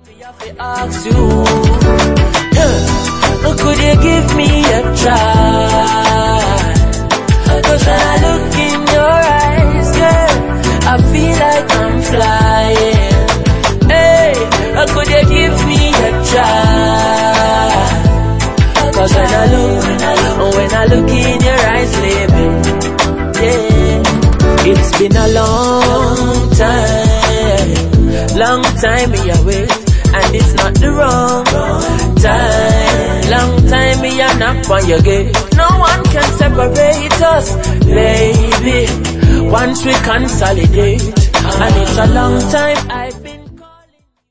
Ask you, could you give me a try? 'Cause when I look in your eyes, girl, I feel like I'm flying. Hey, could you give me a try? 'Cause when I look in your eyes, baby, yeah, it's been a long time me away. And it's not the wrong time. Long time me a knock on your gate. No one can separate us, baby, once we consolidate. And it's a long time